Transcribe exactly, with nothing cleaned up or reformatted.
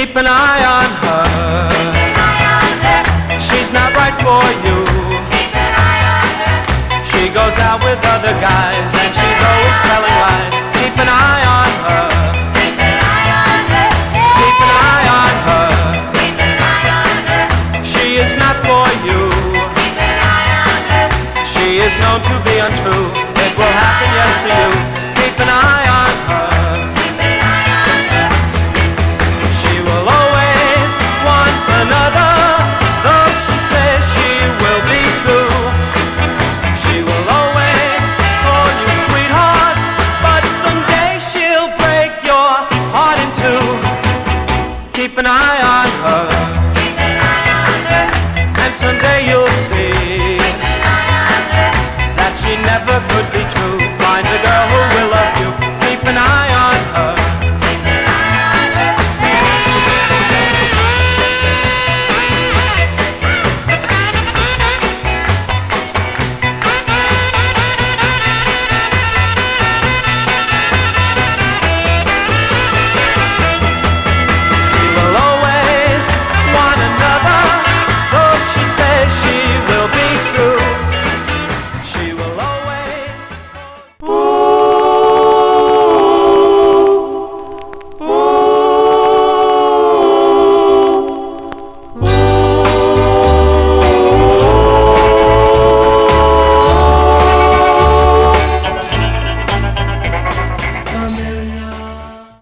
Keep an eye on her. She's not right for you. She goes out with other guys and she's always telling lies. Keep an eye on her. Keep an eye on her. She is not for you. She is known to be untrue. It will happen, yes, to you. Keep an eye